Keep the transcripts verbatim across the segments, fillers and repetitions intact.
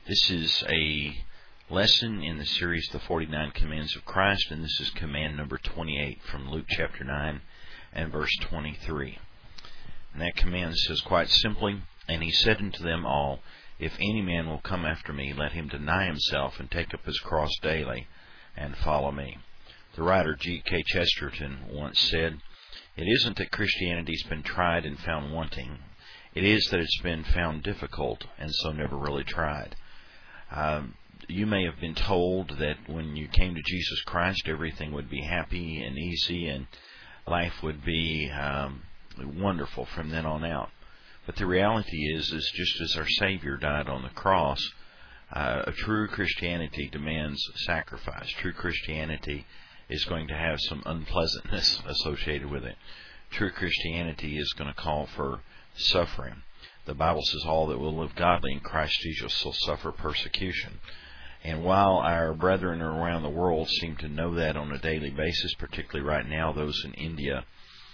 This is a lesson in the series, The forty-nine Commands of Christ, and this is command number twenty-eight from Luke chapter nine and verse twenty-three. And that command says quite simply, "And he said unto them all, If any man will come after me, let him deny himself and take up his cross daily and follow me." The writer G K Chesterton once said, "It isn't that Christianity's been tried and found wanting. It is that it's been found difficult and so never really tried." Um, you may have been told that when you came to Jesus Christ, everything would be happy and easy and life would be um, wonderful from then on out. But the reality is, is just as our Savior died on the cross, uh, a true Christianity demands sacrifice. True Christianity is going to have some unpleasantness associated with it. True Christianity is going to call for suffering. The Bible says all that will live godly in Christ Jesus will suffer persecution. And while our brethren around the world seem to know that on a daily basis, particularly right now, those in India,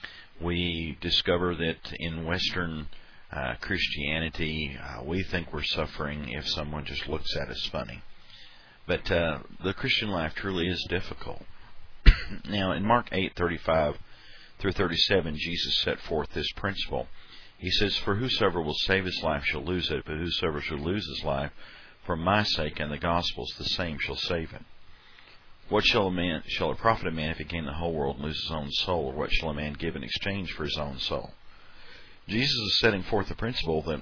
we discover that in Western uh, Christianity, uh, we think we're suffering if someone just looks at us funny. But uh, the Christian life truly is difficult. Now, in Mark eight thirty-five through thirty-seven, Jesus set forth this principle. He says, "For whosoever will save his life shall lose it, but whosoever shall lose his life for my sake and the gospel's, the same shall save it. What shall a man shall it profit a man if he gain the whole world and lose his own soul? Or what shall a man give in exchange for his own soul?" Jesus is setting forth the principle that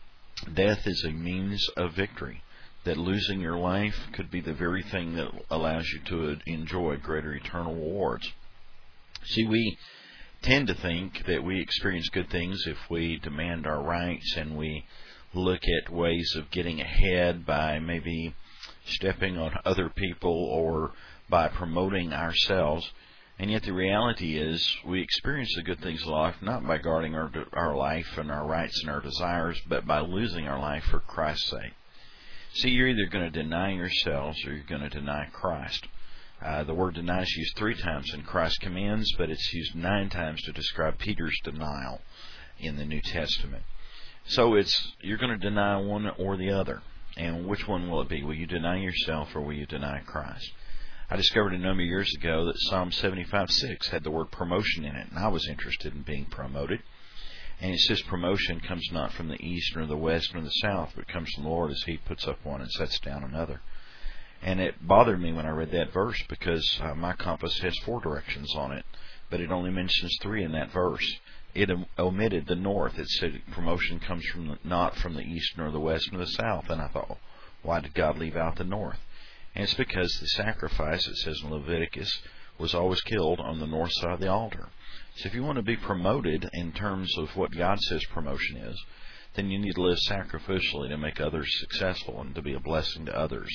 death is a means of victory, that losing your life could be the very thing that allows you to enjoy greater eternal rewards. See, we tend to think that we experience good things if we demand our rights and we look at ways of getting ahead by maybe stepping on other people or by promoting ourselves. And yet the reality is we experience the good things of life not by guarding our, our life and our rights and our desires, but by losing our life for Christ's sake. See, you're either going to deny yourselves or you're going to deny Christ. Uh, the word deny is used three times in Christ's commands, but it's used nine times to describe Peter's denial in the New Testament. So it's you're going to deny one or the other. And which one will it be? Will you deny yourself or will you deny Christ? I discovered a number of years ago that Psalm seventy-five six had the word promotion in it, and I was interested in being promoted. And it says promotion comes not from the east nor the west nor the south, but comes from the Lord as He puts up one and sets down another. And it bothered me when I read that verse because uh, my compass has four directions on it, but it only mentions three in that verse. It omitted the north. It said promotion comes from the, not from the east nor the west nor the south. And I thought, why did God leave out the north? And it's because the sacrifice, it says in Leviticus, was always killed on the north side of the altar. So if you want to be promoted in terms of what God says promotion is, then you need to live sacrificially to make others successful and to be a blessing to others.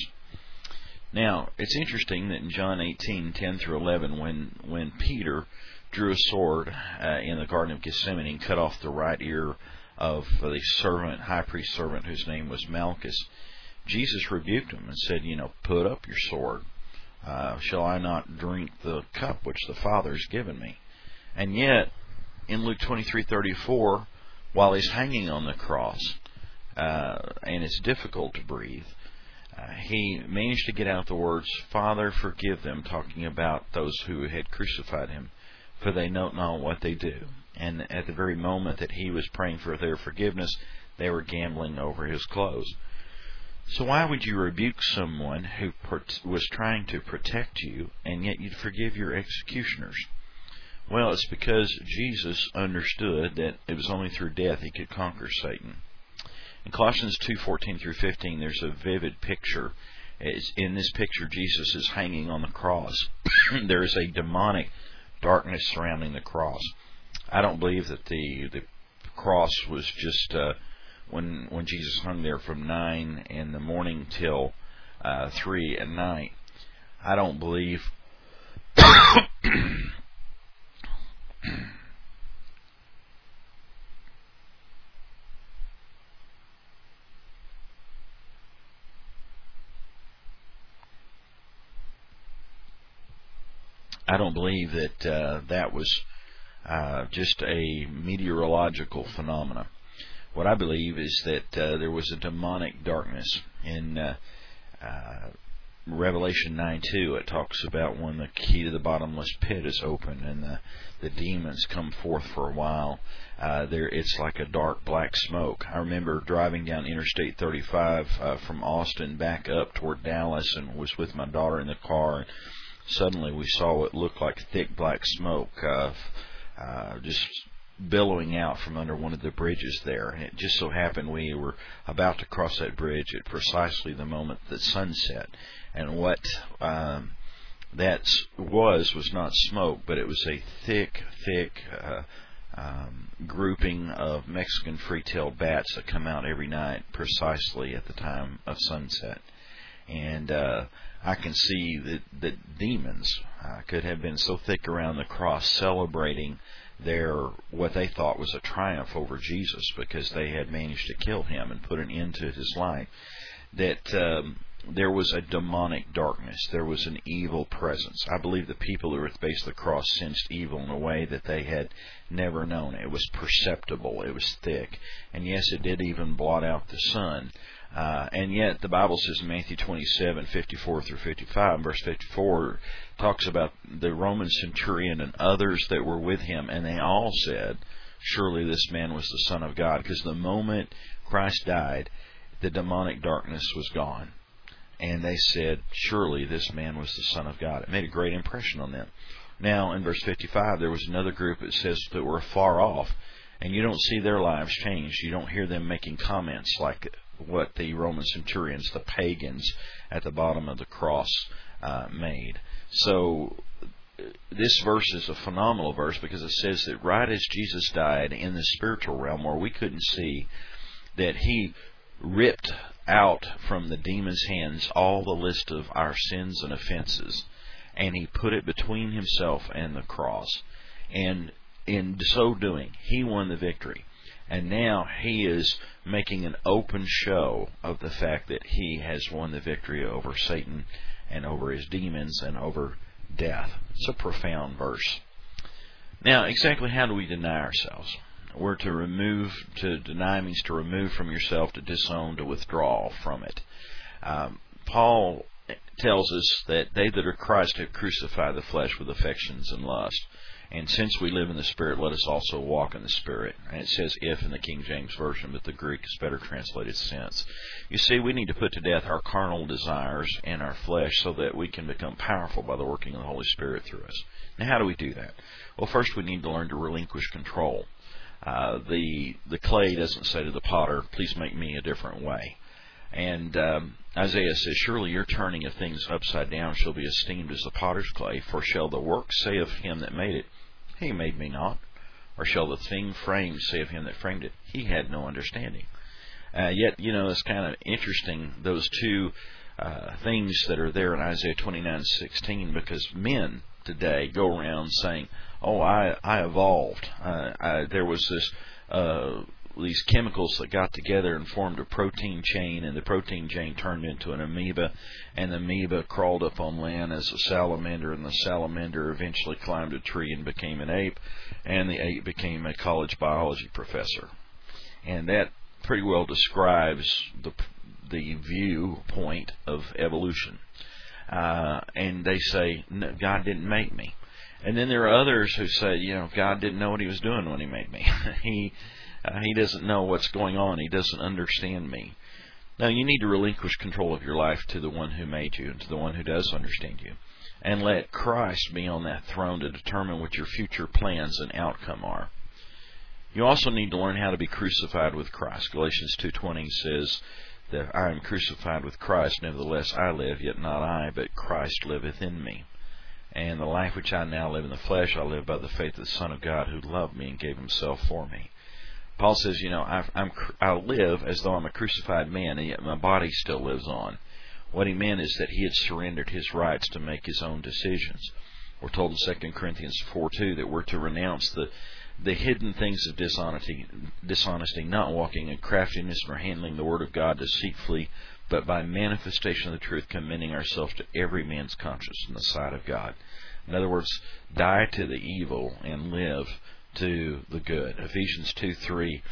Now, it's interesting that in John eighteen ten through eleven, when when Peter drew a sword uh, in the Garden of Gethsemane and cut off the right ear of the servant, high priest servant, whose name was Malchus, Jesus rebuked him and said, you know, put up your sword. Uh, shall I not drink the cup which the Father has given me? And yet, in Luke twenty-three thirty-four, while he's hanging on the cross, uh, and it's difficult to breathe, Uh, he managed to get out the words, "Father, forgive them," talking about those who had crucified him, "for they know not what they do." And at the very moment that he was praying for their forgiveness, they were gambling over his clothes. So why would you rebuke someone who was trying to protect you, and yet you'd forgive your executioners? Well, it's because Jesus understood that it was only through death he could conquer Satan. In Colossians two fourteen through fifteen, there's a vivid picture. It's, in this picture, Jesus is hanging on the cross. There is a demonic darkness surrounding the cross. I don't believe that the the cross was just uh, when when Jesus hung there from nine in the morning till uh, three at night. I don't believe. I don't believe that uh, that was uh, just a meteorological phenomena. what I believe is that uh, there was a demonic darkness. In uh, uh, Revelation nine two, it talks about when the key to the bottomless pit is open and the, the demons come forth for a while. Uh, there, it's like a dark black smoke. I remember driving down Interstate thirty-five uh, from Austin back up toward Dallas, and was with my daughter in the car. And suddenly, we saw what looked like thick black smoke, uh, uh, just billowing out from under one of the bridges there. And it just so happened we were about to cross that bridge at precisely the moment that sunset. And what um, that was was not smoke, but it was a thick, thick uh, um, grouping of Mexican free-tailed bats that come out every night precisely at the time of sunset. And uh, I can see that, that demons uh, could have been so thick around the cross, celebrating their what they thought was a triumph over Jesus, because they had managed to kill him and put an end to his life, that um, there was a demonic darkness. There was an evil presence. I believe the people who were at the base of the cross sensed evil in a way that they had never known. It was perceptible. It was thick. And yes, it did even blot out the sun. Uh, and yet, the Bible says in Matthew twenty-seven, fifty-four through fifty-five, verse fifty-four, talks about the Roman centurion and others that were with him, and they all said, surely this man was the Son of God. Because the moment Christ died, the demonic darkness was gone. And they said, surely this man was the Son of God. It made a great impression on them. Now, in verse fifty-five, there was another group that says that were far off, and you don't see their lives changed. You don't hear them making comments like what the Roman centurions, the pagans at the bottom of the cross, uh, made. So this verse is a phenomenal verse, because it says that right as Jesus died in the spiritual realm, where we couldn't see, that he ripped out from the demon's hands all the list of our sins and offenses, and he put it between himself and the cross. And in so doing, he won the victory. And now he is making an open show of the fact that he has won the victory over Satan and over his demons and over death. It's a profound verse. Now, exactly how do we deny ourselves? We're to remove, to deny means to remove from yourself, to disown, to withdraw from it. Um, Paul tells us that they that are Christ have crucified the flesh with affections and lust. And since we live in the Spirit, let us also walk in the Spirit. And it says if in the King James Version, but the Greek is better translated since. You see, we need to put to death our carnal desires and our flesh so that we can become powerful by the working of the Holy Spirit through us. Now, how do we do that? Well, first we need to learn to relinquish control. Uh, the the clay doesn't say to the potter, please make me a different way. And um, Isaiah says, surely your turning of things upside down shall be esteemed as the potter's clay, for shall the work say of him that made it, he made me not? Or shall the thing framed say of him that framed it, he had no understanding? Uh, yet, you know, it's kind of interesting, those two uh, things that are there in Isaiah twenty-nine sixteen, because men today go around saying, oh, I, I evolved. Uh, I, there was this... Uh, these chemicals that got together and formed a protein chain, and the protein chain turned into an amoeba, and the amoeba crawled up on land as a salamander, and the salamander eventually climbed a tree and became an ape, and the ape became a college biology professor. And that pretty well describes the the viewpoint of evolution. Uh, and they say, no, God didn't make me. And then there are others who say, you know, God didn't know what he was doing when he made me. he Uh, he doesn't know what's going on. He doesn't understand me. Now, you need to relinquish control of your life to the one who made you and to the one who does understand you. And let Christ be on that throne to determine what your future plans and outcome are. You also need to learn how to be crucified with Christ. Galatians two twenty says that I am crucified with Christ, nevertheless I live, yet not I, but Christ liveth in me. And the life which I now live in the flesh, I live by the faith of the Son of God, who loved me and gave himself for me. Paul says, you know, I, I'm, I live as though I'm a crucified man, and yet my body still lives on. What he meant is that he had surrendered his rights to make his own decisions. We're told in Second Corinthians four two that we're to renounce the, the hidden things of dishonesty, dishonesty, not walking in craftiness nor handling the word of God deceitfully, but by manifestation of the truth, commending ourselves to every man's conscience in the sight of God. In other words, die to the evil and live to the good. Ephesians two three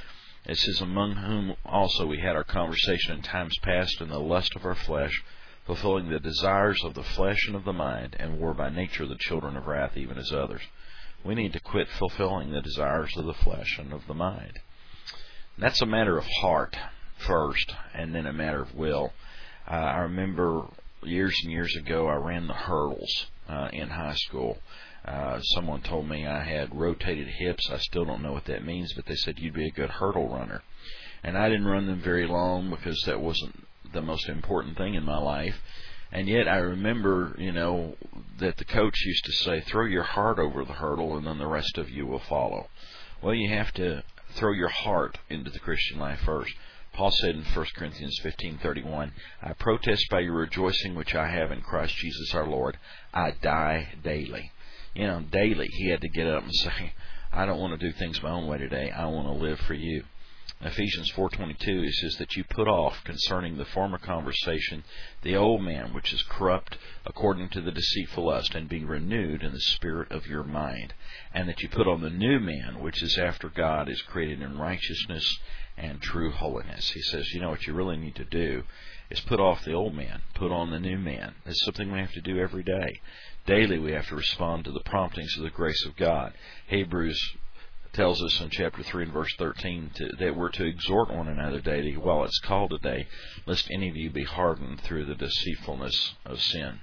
It says, among whom also we had our conversation in times past in the lust of our flesh, fulfilling the desires of the flesh and of the mind, and were by nature the children of wrath, even as others. We need to quit fulfilling the desires of the flesh and of the mind. And that's a matter of heart first, and then a matter of will. Uh, I remember years and years ago, I ran the hurdles uh, in high school. Uh, someone told me I had rotated hips. I still don't know what that means, but they said you'd be a good hurdle runner. And I didn't run them very long because that wasn't the most important thing in my life. And yet I remember, you know, that the coach used to say, throw your heart over the hurdle and then the rest of you will follow. Well, you have to throw your heart into the Christian life first. Paul said in First Corinthians fifteen thirty-one, I protest by your rejoicing which I have in Christ Jesus our Lord, I die daily. You know, daily he had to get up and say, I don't want to do things my own way today. I want to live for you. Ephesians four twenty-two, it says that you put off concerning the former conversation the old man which is corrupt according to the deceitful lust, and be renewed in the spirit of your mind, and that you put on the new man which is after God, is created in righteousness and true holiness. He says, you know what you really need to do is put off the old man, put on the new man. That's something we have to do every day. Daily we have to respond to the promptings of the grace of God. Hebrews tells us in chapter three and verse thirteen to, that we're to exhort one another daily while it's called today, lest any of you be hardened through the deceitfulness of sin.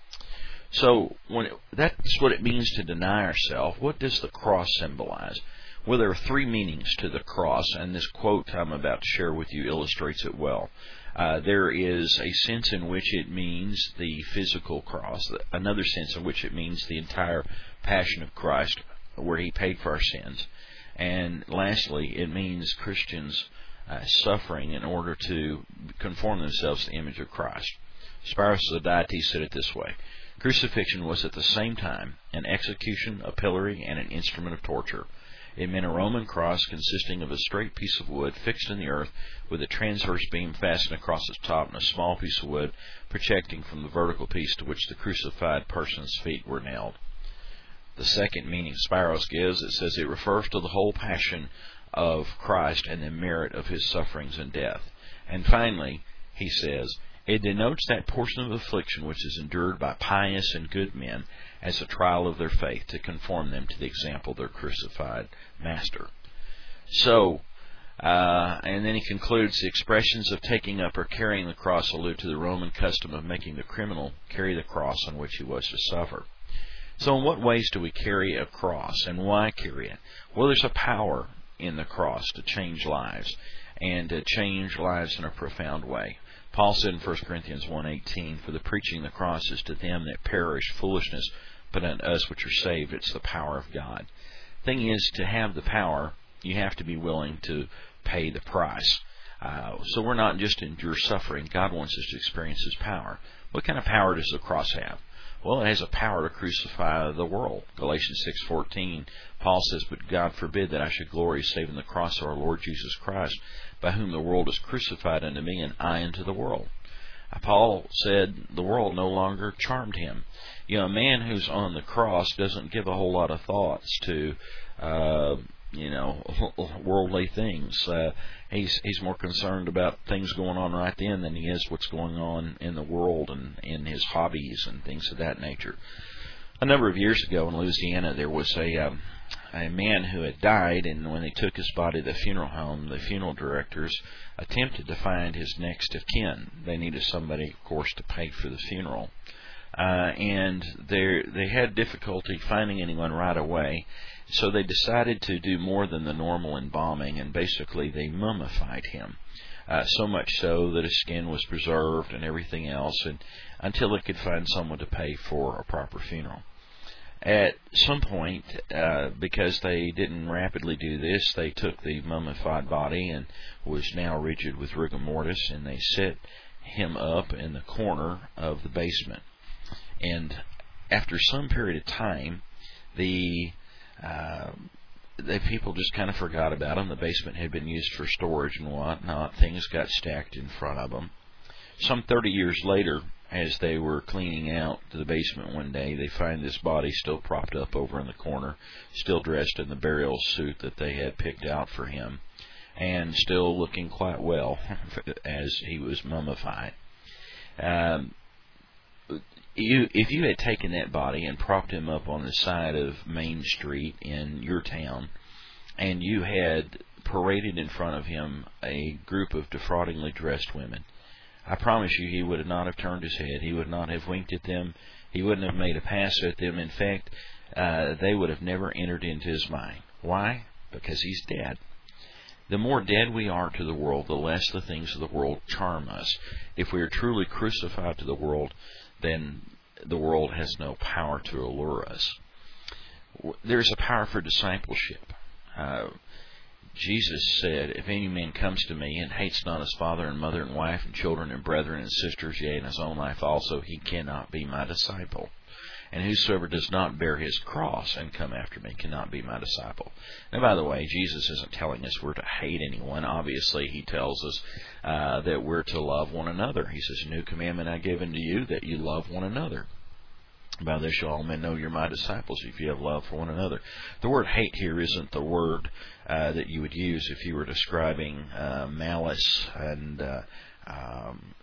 So when it, that's what it means to deny ourselves. What does the cross symbolize? Well, there are three meanings to the cross, and this quote I'm about to share with you illustrates it well. Uh, there is a sense in which it means the physical cross, another sense in which it means the entire passion of Christ, where he paid for our sins. And lastly, it means Christians uh, suffering in order to conform themselves to the image of Christ. Spiros Zodhiates said it this way: crucifixion was at the same time an execution, a pillory, and an instrument of torture. It meant a Roman cross consisting of a straight piece of wood fixed in the earth with a transverse beam fastened across its top and a small piece of wood projecting from the vertical piece to which the crucified person's feet were nailed. The second meaning Spiros gives, it says it refers to the whole passion of Christ and the merit of his sufferings and death. And finally, he says, it denotes that portion of affliction which is endured by pious and good men as a trial of their faith to conform them to the example of their crucified master. So, uh, and then he concludes, the expressions of taking up or carrying the cross allude to the Roman custom of making the criminal carry the cross on which he was to suffer. So in what ways do we carry a cross, and why carry it? Well, there's a power in the cross to change lives, and to change lives in a profound way. Paul said in First Corinthians one eighteen, for the preaching of the cross is to them that perish foolishness, but unto us which are saved, it's the power of God. Thing is, to have the power, you have to be willing to pay the price. Uh, so we're not just to endure suffering. God wants us to experience his power. What kind of power does the cross have? Well, it has a power to crucify the world. Galatians six fourteen, Paul says, but God forbid that I should glory save in the cross of our Lord Jesus Christ, by whom the world is crucified unto me, and I unto the world. Paul said the world no longer charmed him. You know, a man who's on the cross doesn't give a whole lot of thoughts to, uh, you know, worldly things. Uh, he's he's more concerned about things going on right then than he is what's going on in the world and in his hobbies and things of that nature. A number of years ago in Louisiana, there was a um, a man who had died, and when they took his body to the funeral home, the funeral directors attempted to find his next of kin. They needed somebody, of course, to pay for the funeral. Uh, and they they had difficulty finding anyone right away, so they decided to do more than the normal embalming, and basically they mummified him. Uh, so much so that his skin was preserved and everything else, and until they could find someone to pay for a proper funeral. At some point, uh, because they didn't rapidly do this, they took the mummified body and was now rigid with rigor mortis, and they set him up in the corner of the basement. And after some period of time, the uh, the people just kind of forgot about him. The basement had been used for storage and whatnot. Things got stacked in front of them. Some thirty years later, as they were cleaning out the basement one day, they find this body still propped up over in the corner, still dressed in the burial suit that they had picked out for him. and still looking quite well as he was mummified. Um, you, if you had taken that body and propped him up on the side of Main Street in your town, and you had paraded in front of him a group of defraudingly dressed women, I promise you he would not have turned his head. He would not have winked at them. He wouldn't have made a pass at them. In fact, uh, they would have never entered into his mind. Why? Because he's dead. The more dead we are to the world, the less the things of the world charm us. If we are truly crucified to the world, then the world has no power to allure us. There's a power for discipleship. Uh, Jesus said, if any man comes to me and hates not his father and mother and wife and children and brethren and sisters, yea, and his own life also, he cannot be my disciple. And whosoever does not bear his cross and come after me cannot be my disciple. Now, by the way, Jesus isn't telling us we're to hate anyone. Obviously, he tells us uh, that we're to love one another. He says, a new commandment I give unto you, that you love one another. By this shall all men know you're my disciples, if you have love for one another. The word hate here isn't the word uh, that you would use if you were describing uh, malice and uh, um,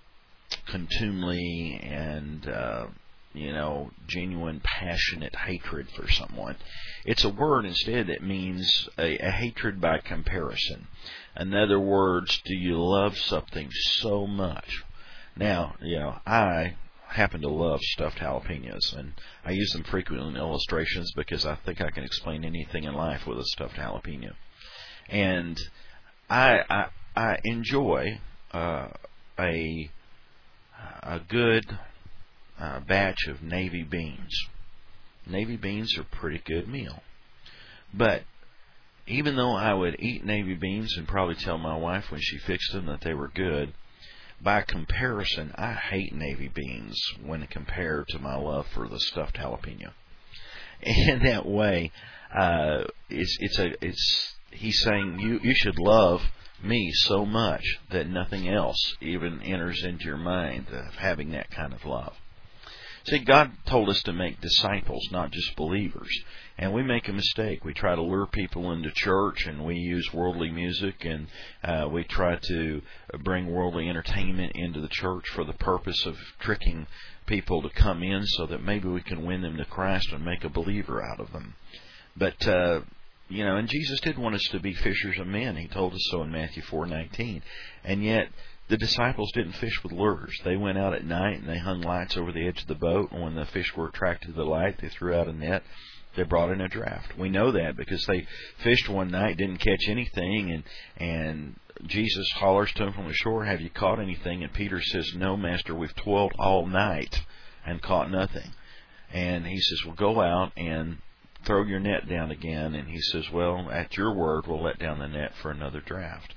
contumely and uh, you know, genuine, passionate hatred for someone. It's a word instead that means a, a hatred by comparison. In other words, do you love something so much? Now, you know, I happen to love stuffed jalapenos, and I use them frequently in illustrations because I think I can explain anything in life with a stuffed jalapeno. And I I, I enjoy uh, a a good Uh, batch of navy beans. Navy beans are a pretty good meal. But even though I would eat navy beans and probably tell my wife when she fixed them that they were good, by comparison, I hate navy beans when compared to my love for the stuffed jalapeno. In that way, uh, it's it's a it's he's saying you you should love me so much that nothing else even enters into your mind of having that kind of love. See, God told us to make disciples, not just believers. And we make a mistake. We try to lure people into church, and we use worldly music, and uh, we try to bring worldly entertainment into the church for the purpose of tricking people to come in so that maybe we can win them to Christ and make a believer out of them. But, uh, you know, and Jesus did want us to be fishers of men. He told us so in Matthew four nineteen. And yet, the disciples didn't fish with lures. They went out at night and they hung lights over the edge of the boat. And when the fish were attracted to the light, they threw out a net. They brought in a draft. We know that because they fished one night, didn't catch anything, and and Jesus hollers to them from the shore, "Have you caught anything?" And Peter says, "No, Master, we've toiled all night and caught nothing." And he says, "Well, go out and throw your net down again." And he says, "Well, at your word, we'll let down the net for another draft."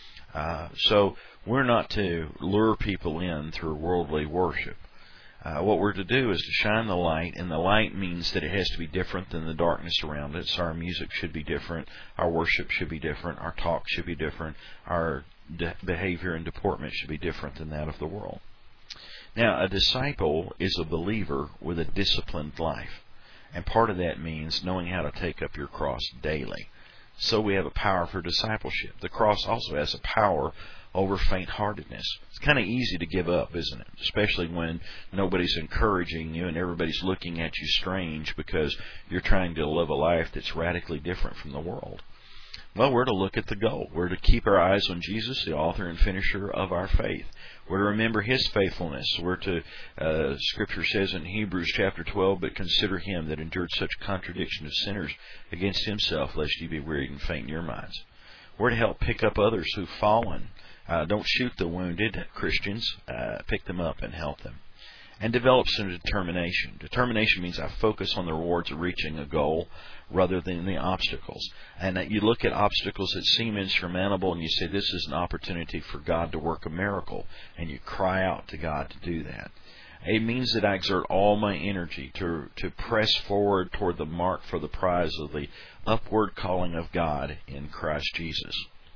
Uh, so we're not to lure people in through worldly worship. Uh, what we're to do is to shine the light, and the light means that it has to be different than the darkness around it. So our music should be different, our worship should be different, our talk should be different, our de- behavior and deportment should be different than that of the world. Now, a disciple is a believer with a disciplined life, and part of that means knowing how to take up your cross daily. So we have a power for discipleship. The cross also has a power over faint-heartedness. It's kind of easy to give up, isn't it? Especially when nobody's encouraging you and everybody's looking at you strange because you're trying to live a life that's radically different from the world. Well, we're to look at the goal. We're to keep our eyes on Jesus, the author and finisher of our faith. We're to remember His faithfulness. We're to, uh, Scripture says in Hebrews chapter twelve, "But consider Him that endured such contradiction of sinners against Himself, lest ye be wearied and faint in your minds." We're to help pick up others who've fallen. Uh, don't shoot the wounded Christians. Uh, pick them up and help them. And develop some determination. Determination means I focus on the rewards of reaching a goal rather than the obstacles. And that you look at obstacles that seem insurmountable and you say, this is an opportunity for God to work a miracle. And you cry out to God to do that. It means that I exert all my energy to, to press forward toward the mark for the prize of the upward calling of God in Christ Jesus.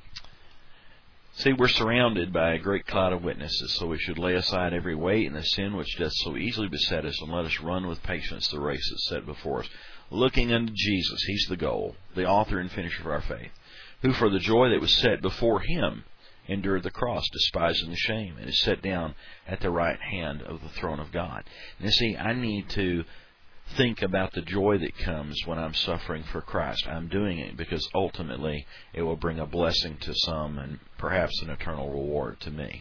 See, we're surrounded by a great cloud of witnesses, so we should lay aside every weight and the sin which doth so easily beset us, and let us run with patience the race that's set before us, looking unto Jesus. He's the goal, the author and finisher of our faith, who for the joy that was set before him endured the cross, despising the shame, and is set down at the right hand of the throne of God. And you see, I need to think about the joy that comes when I'm suffering for Christ. I'm doing it because ultimately it will bring a blessing to some and perhaps an eternal reward to me.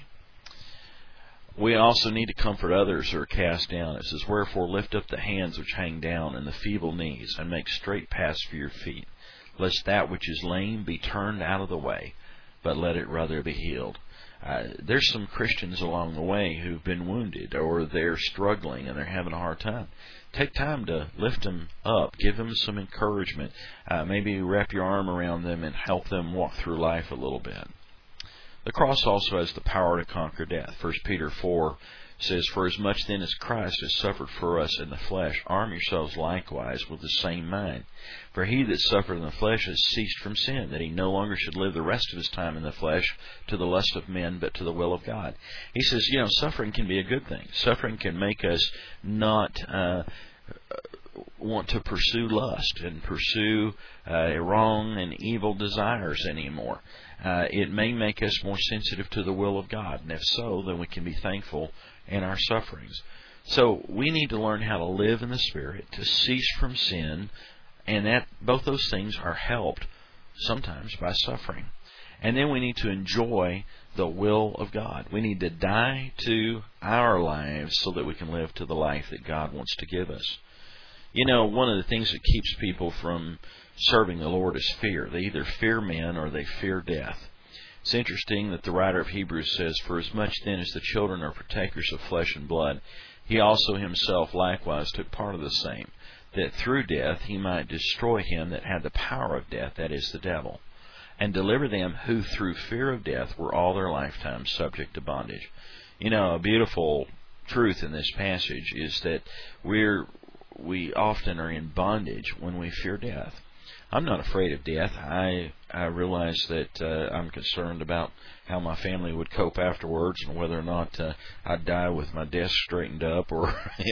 We also need to comfort others who are cast down. It says, wherefore lift up the hands which hang down and the feeble knees, and make straight paths for your feet, lest that which is lame be turned out of the way, but let it rather be healed. Uh, there's some Christians along the way who've been wounded, or they're struggling and they're having a hard time. Take time to lift them up, give them some encouragement, uh, maybe wrap your arm around them and help them walk through life a little bit. The cross also has the power to conquer death. First Peter four says, for as much then as Christ has suffered for us in the flesh, arm yourselves likewise with the same mind. For he that suffered in the flesh has ceased from sin, that he no longer should live the rest of his time in the flesh to the lust of men, but to the will of God. He says, you know, suffering can be a good thing. Suffering can make us not uh, want to pursue lust and pursue uh, wrong and evil desires anymore. Uh, it may make us more sensitive to the will of God, and if so, then we can be thankful in our sufferings. So we need to learn how to live in the Spirit, to cease from sin, and that both those things are helped sometimes by suffering. And then we need to enjoy the will of God. We need to die to our lives so that we can live to the life that God wants to give us. You know, one of the things that keeps people from serving the Lord is fear. They either fear men or they fear death. It's interesting that the writer of Hebrews says, for as much then as the children are partakers of flesh and blood, he also himself likewise took part of the same, that through death he might destroy him that had the power of death, that is, the devil, and deliver them who through fear of death were all their lifetime subject to bondage. You know, a beautiful truth in this passage is that we're we often are in bondage when we fear death. I'm not afraid of death. I I realize that uh, I'm concerned about how my family would cope afterwards and whether or not uh, I'd die with my desk straightened up, or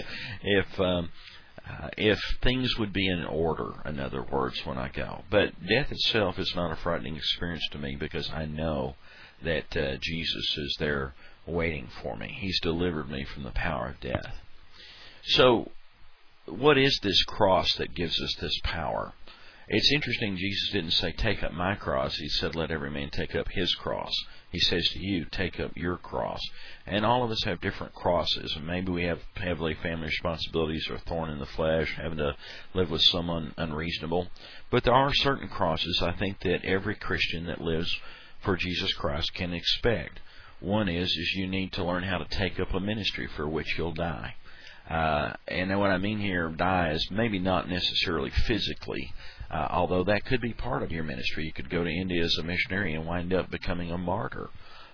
if um, uh, if things would be in order, in other words, when I go. But death itself is not a frightening experience to me because I know that uh, Jesus is there waiting for me. He's delivered me from the power of death. So, what is this cross that gives us this power? It's interesting, Jesus didn't say, take up my cross. He said, let every man take up his cross. He says to you, take up your cross. And all of us have different crosses. And maybe we have heavily family responsibilities or thorn in the flesh, having to live with someone unreasonable. But there are certain crosses, I think, that every Christian that lives for Jesus Christ can expect. One is, is you need to learn how to take up a ministry for which you'll die. Uh, and what I mean here, die, is maybe not necessarily physically, uh, although that could be part of your ministry. You could go to India as a missionary and wind up becoming a martyr.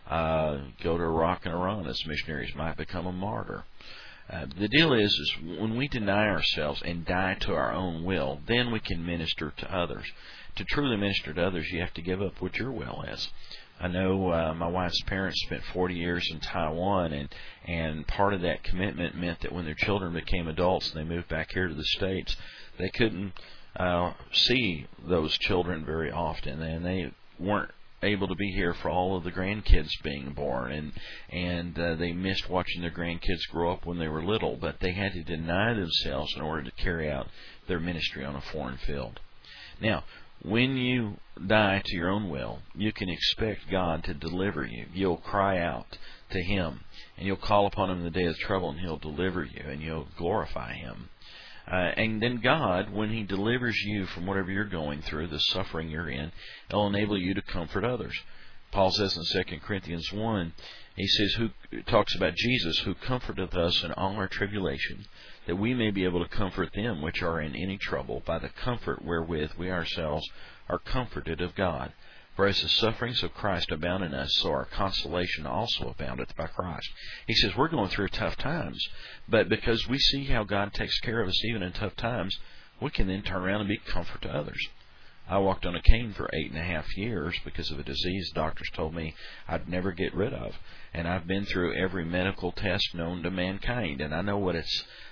Uh, go to Iraq and Iran as missionaries, might become a martyr. Uh, the deal is, is when we deny ourselves and die to our own will, then we can minister to others. To truly minister to others, you have to give up what your will is. I know uh, my wife's parents spent forty years in Taiwan, and, and part of that commitment meant that when their children became adults and they moved back here to the States, they couldn't uh, see those children very often, and they weren't able to be here for all of the grandkids being born, and and uh, they missed watching their grandkids grow up when they were little, but they had to deny themselves in order to carry out their ministry on a foreign field. Now, when you die to your own will, you can expect God to deliver you. You'll cry out to Him, and you'll call upon Him in the day of trouble, and He'll deliver you, and you'll glorify Him. Uh, and then God, when He delivers you from whatever you're going through, the suffering you're in, He'll enable you to comfort others. Paul says in Second Corinthians one, he says, who talks about Jesus, who comforteth us in all our tribulation, that we may be able to comfort them which are in any trouble by the comfort wherewith we ourselves are comforted of God. For as the sufferings of Christ abound in us, so our consolation also aboundeth by Christ. He says we're going through tough times, but because we see how God takes care of us even in tough times, we can then turn around and be comfort to others. I walked on a cane for eight and a half years because of a disease doctors told me I'd never get rid of. And I've been through every medical test known to mankind, and I know what it's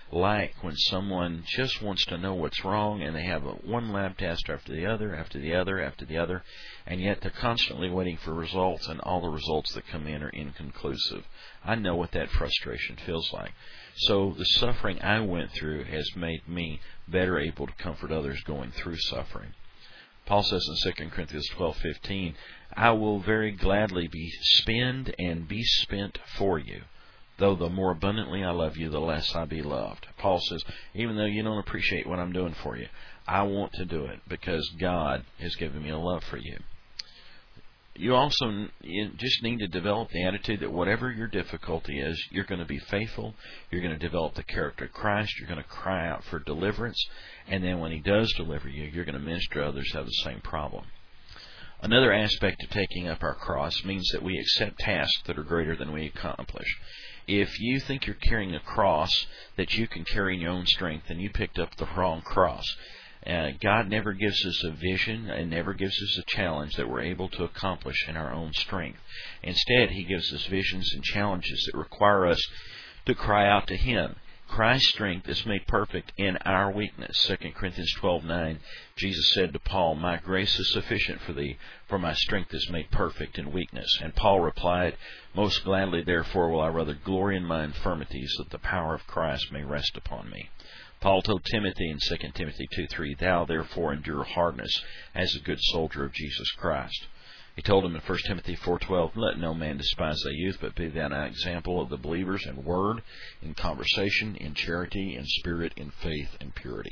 like when someone just wants to know what's wrong and they have a one lab test after the other, after the other, after the other, and yet they're constantly waiting for results, and all the results that come in are inconclusive. I know what that frustration feels like. So the suffering I went through has made me better able to comfort others going through suffering. Paul says in Second Corinthians twelve fifteen, I will very gladly be spend and be spent for you. Though the more abundantly I love you, the less I be loved. Paul says, even though you don't appreciate what I'm doing for you, I want to do it because God has given me a love for you. You also you just need to develop the attitude that whatever your difficulty is, you're going to be faithful. You're going to develop the character of Christ. You're going to cry out for deliverance. And then when He does deliver you, you're going to minister to others who have the same problem. Another aspect of taking up our cross means that we accept tasks that are greater than we accomplish. If you think you're carrying a cross that you can carry in your own strength, then you picked up the wrong cross. Uh, God never gives us a vision and never gives us a challenge that we're able to accomplish in our own strength. Instead, He gives us visions and challenges that require us to cry out to Him. Christ's strength is made perfect in our weakness. Second Corinthians twelve nine, Jesus said to Paul, my grace is sufficient for thee, for my strength is made perfect in weakness. And Paul replied, most gladly therefore will I rather glory in my infirmities, that the power of Christ may rest upon me. Paul told Timothy in Second Timothy two three, thou therefore endure hardness as a good soldier of Jesus Christ. He told him in First Timothy four twelve, let no man despise thy youth, but be thou an example of the believers in word, in conversation, in charity, in spirit, in faith, and purity.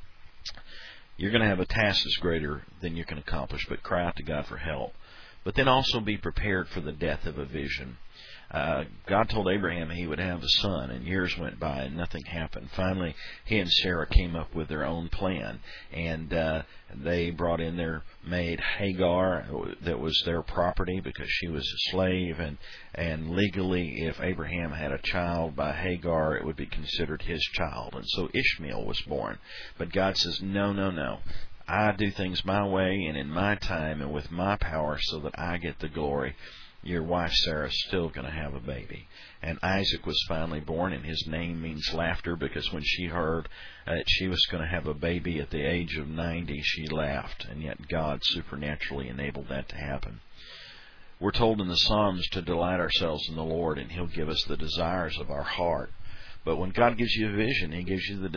You're going to have a task that's greater than you can accomplish, but cry out to God for help. But then also be prepared for the death of a vision. Uh, God told Abraham He would have a son, and years went by and nothing happened. Finally, he and Sarah came up with their own plan, and uh, they brought in their maid Hagar, that was their property because she was a slave, and, and legally, if Abraham had a child by Hagar, it would be considered his child. And so Ishmael was born. But God says, no, no, no. I do things my way and in my time and with my power so that I get the glory. Your wife Sarah's still going to have a baby. And Isaac was finally born, and his name means laughter, because when she heard that she was going to have a baby at the age of ninety, she laughed, and yet God supernaturally enabled that to happen. We're told in the Psalms to delight ourselves in the Lord, and He'll give us the desires of our heart. But when God gives you a vision, He gives you the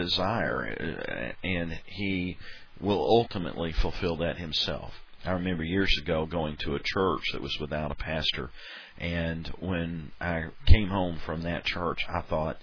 desire, and He will ultimately fulfill that Himself. I remember years ago going to a church that was without a pastor, and when I came home from that church, I thought,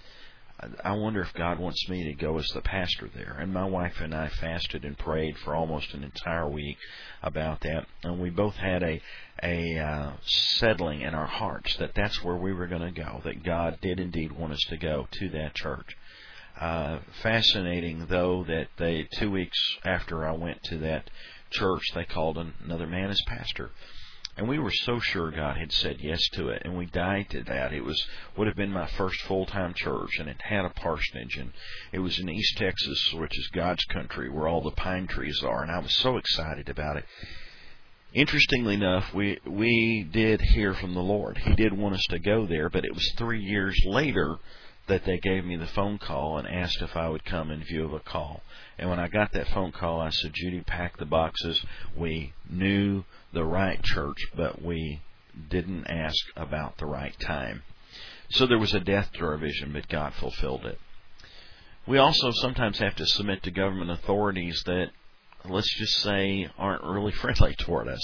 I wonder if God wants me to go as the pastor there. And my wife and I fasted and prayed for almost an entire week about that, and we both had a a uh, settling in our hearts that that's where we were going to go, that God did indeed want us to go to that church. Uh, fascinating, though, that they two weeks after I went to that church, they called another man as pastor, and we were so sure God had said yes to it, and we died to that. It was would have been my first full-time church, and it had a parsonage, and it was in East Texas, which is God's country, where all the pine trees are, and I was so excited about it. Interestingly enough, we we did hear from the Lord. He did want us to go there, but it was three years later that they gave me the phone call and asked if I would come in view of a call. And when I got that phone call, I said, Judy, pack the boxes. We knew the right church, but we didn't ask about the right time. So there was a death to our vision, but God fulfilled it. We also sometimes have to submit to government authorities that, let's just say, aren't really friendly toward us.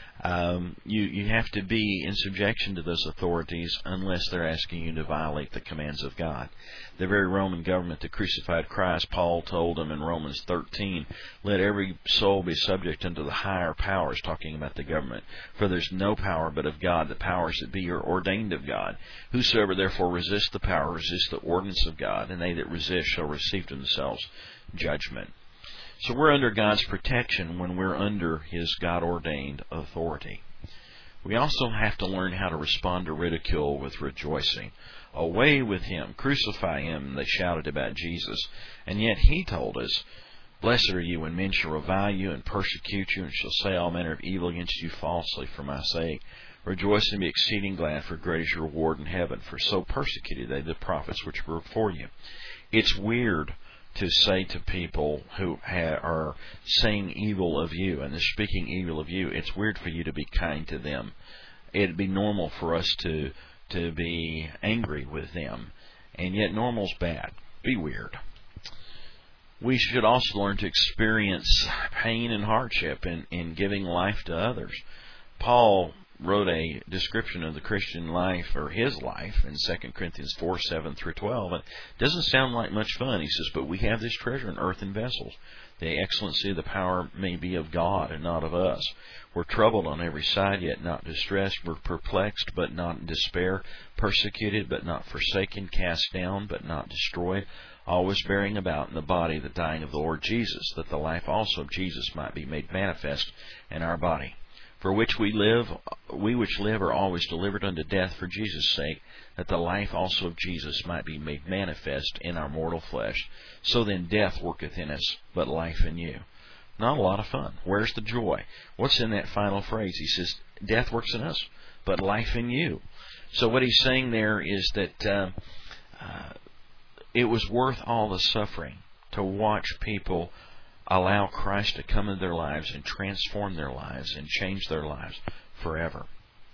Um, you, you have to be in subjection to those authorities unless they're asking you to violate the commands of God. The very Roman government that crucified Christ, Paul told them in Romans thirteen, let every soul be subject unto the higher powers, talking about the government. For there's no power but of God. The powers that be are ordained of God. Whosoever therefore resists the power resists the ordinance of God, and they that resist shall receive to themselves judgment. So we're under God's protection when we're under His God-ordained authority. We also have to learn how to respond to ridicule with rejoicing. Away with Him, crucify Him, they shouted about Jesus. And yet He told us, blessed are you when men shall revile you and persecute you and shall say all manner of evil against you falsely for my sake. Rejoice and be exceeding glad, for great is your reward in heaven, for so persecuted they the prophets which were before you. It's weird to say to people who ha- are saying evil of you and they're speaking evil of you, it's weird for you to be kind to them. It'd be normal for us to to be angry with them, and yet normal's bad. Be weird. We should also learn to experience pain and hardship in, in giving life to others. Paul wrote a description of the Christian life, or his life, in Second Corinthians four, seven through twelve. And it doesn't sound like much fun. He says, but we have this treasure in earthen vessels. The excellency of the power may be of God and not of us. We're troubled on every side, yet not distressed. We're perplexed, but not in despair. Persecuted, but not forsaken. Cast down, but not destroyed. Always bearing about in the body the dying of the Lord Jesus, that the life also of Jesus might be made manifest in our body. For which we live, we which live are always delivered unto death for Jesus' sake, that the life also of Jesus might be made manifest in our mortal flesh. So then death worketh in us, but life in you. Not a lot of fun. Where's the joy? What's in that final phrase? He says, death works in us, but life in you. So what he's saying there is that uh, uh, it was worth all the suffering to watch people allow Christ to come into their lives and transform their lives and change their lives forever.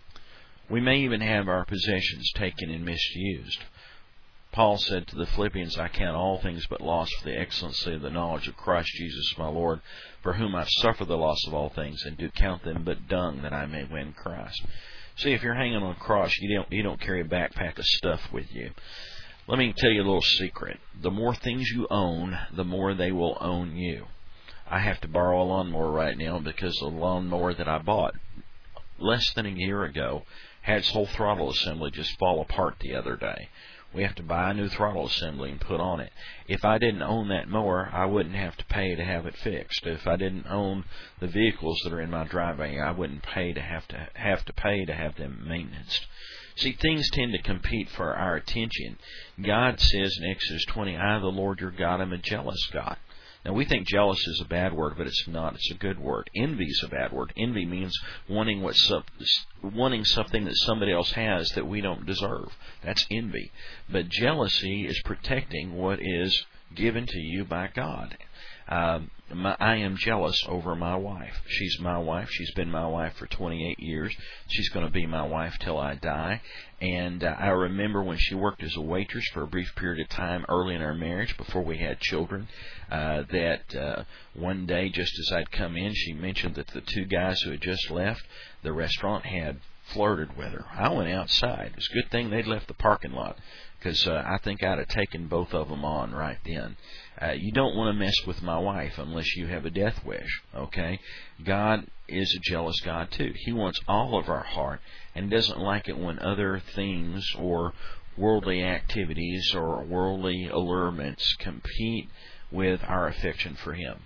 We may even have our possessions taken and misused. Paul said to the Philippians, I count all things but loss for the excellency of the knowledge of Christ Jesus my Lord, for whom I've suffered the loss of all things, and do count them but dung, that I may win Christ. See, if you're hanging on a cross, you don't, you don't carry a backpack of stuff with you. Let me tell you a little secret. The more things you own, the more they will own you. I have to borrow a lawnmower right now because the lawnmower that I bought less than a year ago had its whole throttle assembly just fall apart the other day. We have to buy a new throttle assembly and put on it. If I didn't own that mower, I wouldn't have to pay to have it fixed. If I didn't own the vehicles that are in my driveway, I wouldn't pay to have to have to pay to have them maintenanced. See, things tend to compete for our attention. God says in Exodus twenty, I, the Lord your God, am a jealous God. Now, we think jealous is a bad word, but it's not. It's a good word. Envy is a bad word. Envy means wanting what wanting something that somebody else has that we don't deserve. That's envy. But jealousy is protecting what is given to you by God. Um, my, I am jealous over my wife. She's my wife. She's been my wife for twenty-eight years. She's going to be my wife till I die. And uh, I remember when she worked as a waitress for a brief period of time early in our marriage before we had children, uh, that uh, one day just as I'd come in, she mentioned that the two guys who had just left the restaurant had flirted with her. I went outside. It's a good thing they'd left the parking lot, because uh, I think I'd have taken both of them on right then. Uh, you don't want to mess with my wife unless you have a death wish, okay? God is a jealous God too. He wants all of our heart and doesn't like it when other things or worldly activities or worldly allurements compete with our affection for Him.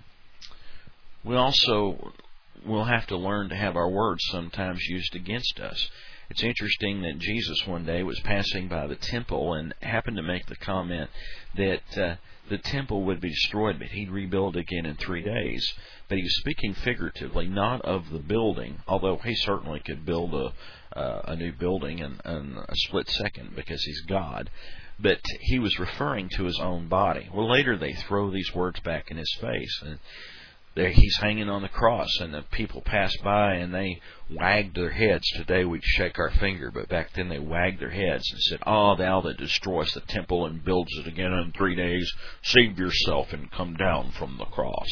We also will have to learn to have our words sometimes used against us. It's interesting that Jesus one day was passing by the temple and happened to make the comment that uh, the temple would be destroyed, but he'd rebuild again in three days. But he was speaking figuratively, not of the building, although he certainly could build a uh, a new building in, in a split second because he's God. But he was referring to his own body. Well, later they throw these words back in his face, and there he's hanging on the cross, and the people pass by and they wagged their heads. Today we'd shake our finger, but back then they wagged their heads and said, Ah, thou that destroyest the temple and builds it again in three days, save yourself and come down from the cross.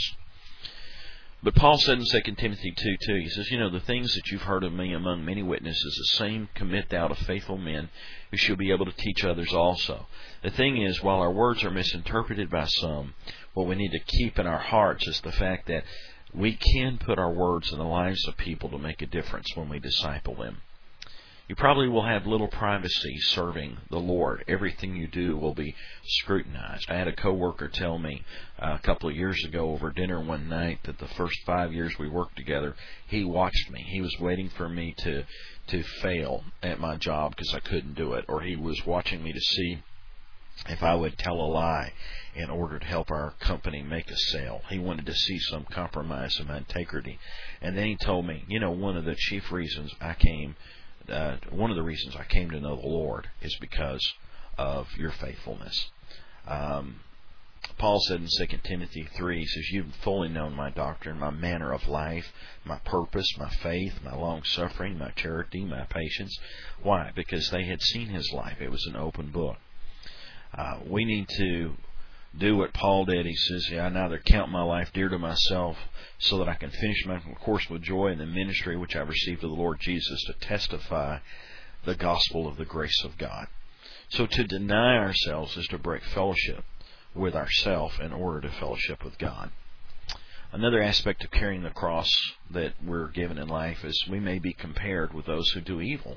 But Paul said in Second Timothy two two, he says, You know, the things that you've heard of me among many witnesses, the same commit thou to faithful men who shall be able to teach others also. The thing is, while our words are misinterpreted by some, what we need to keep in our hearts is the fact that we can put our words in the lives of people to make a difference when we disciple them. You probably will have little privacy serving the Lord. Everything you do will be scrutinized. I had a coworker tell me uh, a couple of years ago over dinner one night that the first five years we worked together, he watched me. He was waiting for me to to fail at my job because I couldn't do it, or he was watching me to see if I would tell a lie in order to help our company make a sale. He wanted to see some compromise of my integrity. And then he told me, you know, one of the chief reasons I came uh, one of the reasons I came to know the Lord is because of your faithfulness. Um, Paul said in Second Timothy three, he says, "You've fully known my doctrine, my manner of life, my purpose, my faith, my long-suffering, my charity, my patience." Why? Because they had seen his life. It was an open book. Uh, we need to do what Paul did. He says, yeah, "I neither count my life dear to myself, so that I can finish my course with joy in the ministry which I've received of the Lord Jesus, to testify the gospel of the grace of God." So to deny ourselves is to break fellowship with ourself in order to fellowship with God. Another aspect of carrying the cross that we're given in life is we may be compared with those who do evil.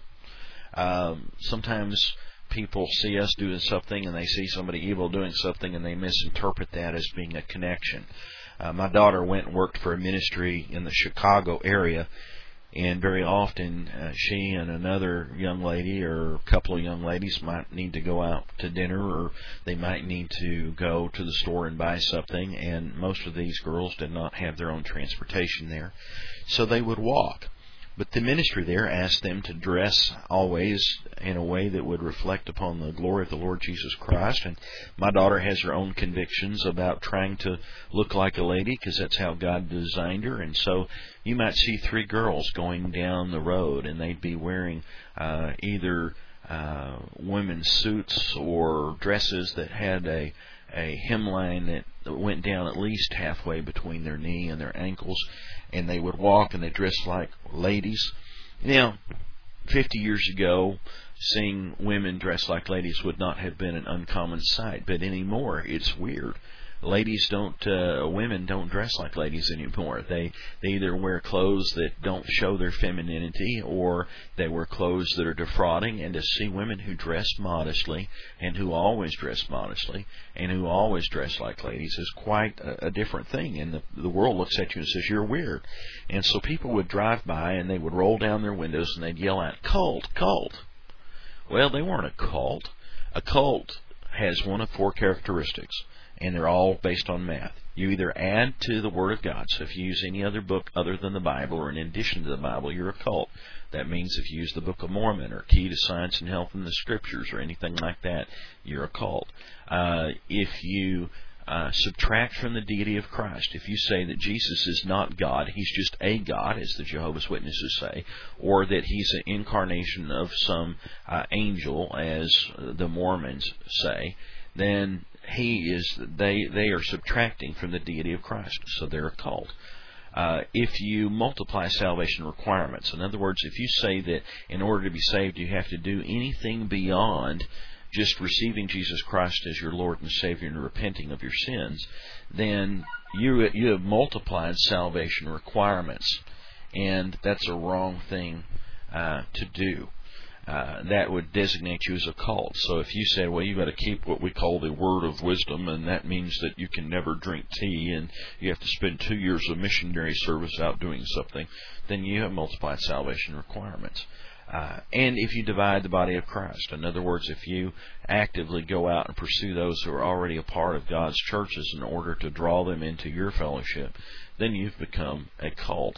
Um, sometimes people see us doing something and they see somebody evil doing something and they misinterpret that as being a connection. Uh, my daughter went and worked for a ministry in the Chicago area, and very often uh, she and another young lady or a couple of young ladies might need to go out to dinner, or they might need to go to the store and buy something, and most of these girls did not have their own transportation there, so they would walk. But the ministry there asked them to dress always in a way that would reflect upon the glory of the Lord Jesus Christ. And my daughter has her own convictions about trying to look like a lady, because that's how God designed her. And so you might see three girls going down the road, and they'd be wearing uh, either uh, women's suits or dresses that had a a hemline that went down at least halfway between their knee and their ankles, and they would walk and they dressed like ladies. Now, fifty years ago, seeing women dressed like ladies would not have been an uncommon sight, but anymore it's weird. Ladies don't, uh, women don't dress like ladies anymore. They they either wear clothes that don't show their femininity, or they wear clothes that are defrauding. And to see women who dress modestly, and who always dress modestly, and who always dress like ladies is quite a, a different thing. And the, the world looks at you and says, "You're weird." And so people would drive by and they would roll down their windows and they'd yell out, "Cult, cult." Well, they weren't a cult. A cult has one of four characteristics, and they're all based on math. You either add to the Word of God. So if you use any other book other than the Bible, or in addition to the Bible, you're a cult. That means if you use the Book of Mormon, or Key to Science and Health in the Scriptures, or anything like that, you're a cult. Uh, if you uh, subtract from the deity of Christ, if you say that Jesus is not God, He's just a God, as the Jehovah's Witnesses say, or that He's an incarnation of some uh, angel, as the Mormons say, then he is they they are subtracting from the deity of Christ, so they're a cult. Uh, if you multiply salvation requirements, in other words, if you say that in order to be saved you have to do anything beyond just receiving Jesus Christ as your Lord and Savior and repenting of your sins, then you you have multiplied salvation requirements, and that's a wrong thing uh, to do. Uh, that would designate you as a cult. So if you said, well, you've got to keep what we call the word of wisdom, and that means that you can never drink tea, and you have to spend two years of missionary service out doing something, then you have multiplied salvation requirements. Uh, and if you divide the body of Christ, in other words, if you actively go out and pursue those who are already a part of God's churches in order to draw them into your fellowship, then you've become a cult.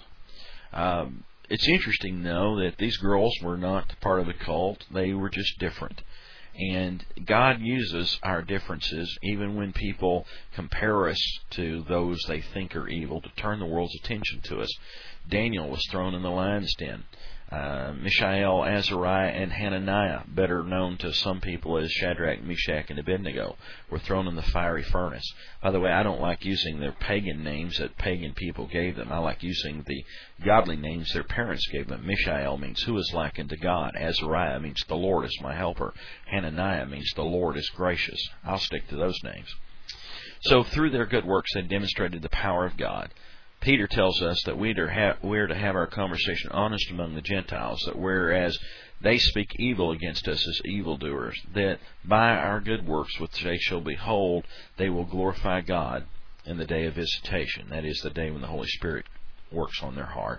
Um, It's interesting, though, that these girls were not part of the cult. They were just different. And God uses our differences, even when people compare us to those they think are evil, to turn the world's attention to us. Daniel was thrown in the lion's den. Uh, Mishael, Azariah, and Hananiah, better known to some people as Shadrach, Meshach, and Abednego, were thrown in the fiery furnace. By the way, I don't like using their pagan names that pagan people gave them. I like using the godly names their parents gave them. Mishael means who is like unto God. Azariah means the Lord is my helper. Hananiah means the Lord is gracious. I'll stick to those names. So through their good works, they demonstrated the power of God. Peter tells us that we are to have our conversation honest among the Gentiles, that whereas they speak evil against us as evildoers, that by our good works which they shall behold, they will glorify God in the day of visitation. That is, the day when the Holy Spirit works on their heart.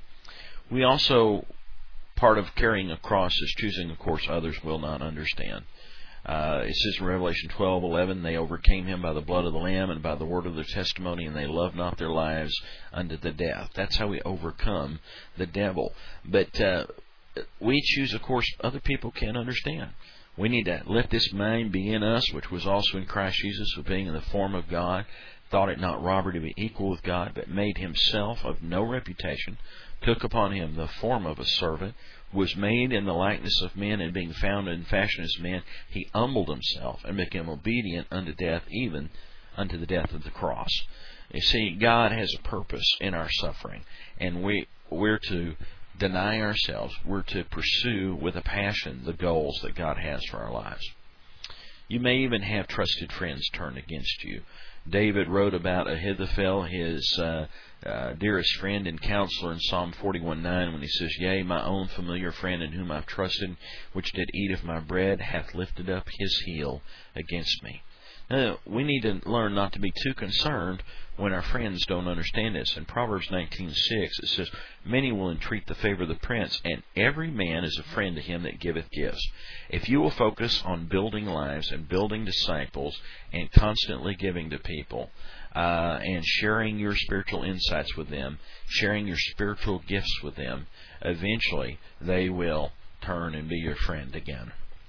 We also, part of carrying a cross is choosing a course others will not understand. Uh, it says in Revelation twelve eleven, they overcame him by the blood of the Lamb and by the word of their testimony, and they loved not their lives unto the death. That's how we overcome the devil. But uh, we choose a course other people can't understand. We need to let this mind be in us, which was also in Christ Jesus, who being in the form of God, thought it not robbery to be equal with God, but made himself of no reputation, took upon him the form of a servant, was made in the likeness of men, and being found in fashion as man, he humbled himself and became obedient unto death, even unto the death of the cross. You see, God has a purpose in our suffering, and we, we're to deny ourselves. We're to pursue with a passion the goals that God has for our lives. You may even have trusted friends turn against you. David wrote about Ahithophel, his uh, uh, dearest friend and counselor, in Psalm forty-one nine, when he says, Yea, my own familiar friend in whom I've trusted, which did eat of my bread, hath lifted up his heel against me. Now, we need to learn not to be too concerned when our friends don't understand us. In Proverbs nineteen six, it says, Many will entreat the favor of the prince, and every man is a friend to him that giveth gifts. If you will focus on building lives and building disciples and constantly giving to people, uh, and sharing your spiritual insights with them, sharing your spiritual gifts with them, eventually they will turn and be your friend again.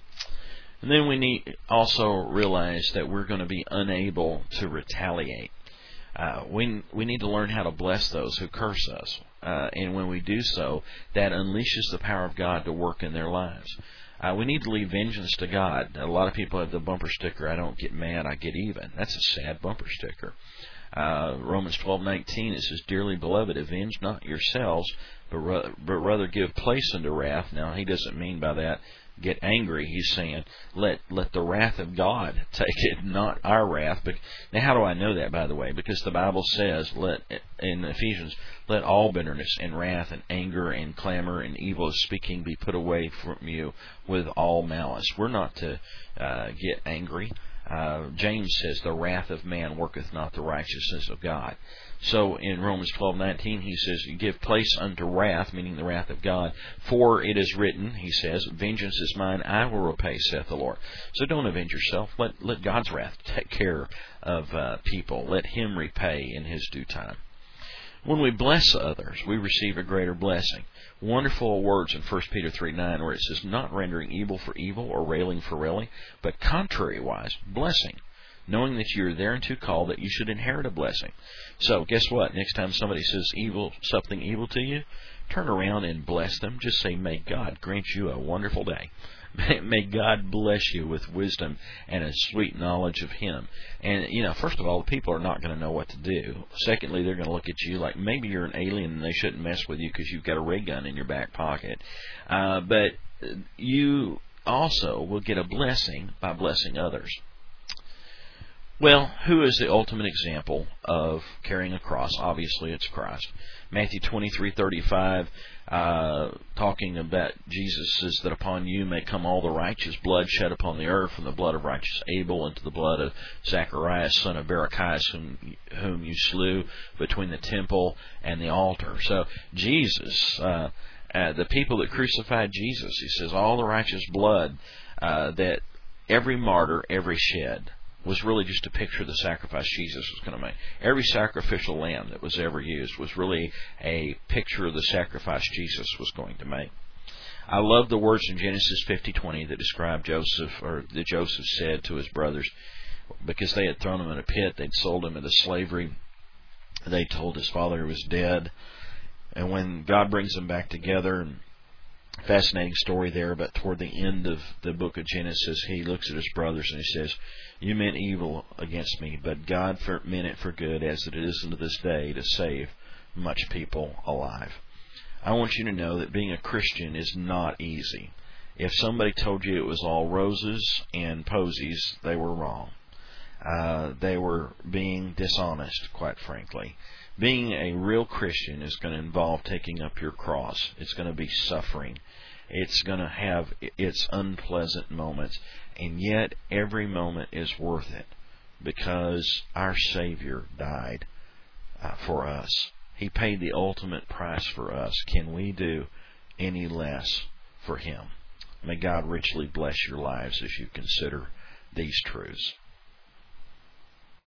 And then we need also realize that we're going to be unable to retaliate. Uh, we we need to learn how to bless those who curse us, uh, and when we do so, that unleashes the power of God to work in their lives. Uh, we need to leave vengeance to God. A lot of people have the bumper sticker, I don't get mad, I get even. That's a sad bumper sticker. Uh, Romans twelve nineteen, it says, Dearly beloved, avenge not yourselves, but, ra- but rather give place unto wrath. Now, he doesn't mean by that get angry. He's saying, let let the wrath of God take it, not our wrath. But now, how do I know that, by the way? Because the Bible says, let in Ephesians, let all bitterness and wrath and anger and clamor and evil speaking be put away from you with all malice. We're not to uh, get angry. Uh, James says, the wrath of man worketh not the righteousness of God. So in Romans twelve nineteen, he says, you give place unto wrath, meaning the wrath of God. For it is written, he says, vengeance is mine, I will repay, saith the Lord. So don't avenge yourself. Let, let God's wrath take care of uh, people. Let him repay in his due time. When we bless others, we receive a greater blessing. Wonderful words in First Peter three nine, where it says, not rendering evil for evil or railing for railing, but contrariwise, blessing, knowing that you are thereunto called, that you should inherit a blessing. So guess what? Next time somebody says evil, something evil to you, turn around and bless them. Just say, may God grant you a wonderful day. May God bless you with wisdom and a sweet knowledge of Him. And, you know, first of all, the people are not going to know what to do. Secondly, they're going to look at you like maybe you're an alien and they shouldn't mess with you because you've got a ray gun in your back pocket. Uh, but you also will get a blessing by blessing others. Well, who is the ultimate example of carrying a cross? Obviously, it's Christ. Matthew twenty-three thirty-five, uh, talking about Jesus says that upon you may come all the righteous blood shed upon the earth, from the blood of righteous Abel unto the blood of Zacharias, son of Barachias, whom, whom you slew between the temple and the altar. So Jesus, uh, uh, the people that crucified Jesus, he says all the righteous blood uh, that every martyr ever shed was really just a picture of the sacrifice Jesus was going to make. Every sacrificial lamb that was ever used was really a picture of the sacrifice Jesus was going to make. I love the words in Genesis fifty twenty that describe Joseph, or that Joseph said to his brothers, because they had thrown him in a pit, they'd sold him into slavery. They told his father he was dead. And when God brings them back together, and fascinating story there, but toward the end of the book of Genesis, he looks at his brothers and he says, you meant evil against me, but God meant it for good, as it is unto this day, to save much people alive. I want you to know that being a Christian is not easy. If somebody told you it was all roses and posies, they were wrong. Uh, they were being dishonest, quite frankly. Being a real Christian is going to involve taking up your cross. It's going to be suffering. It's going to have its unpleasant moments. And yet, every moment is worth it, because our Savior died uh, for us. He paid the ultimate price for us. Can we do any less for Him? May God richly bless your lives as you consider these truths.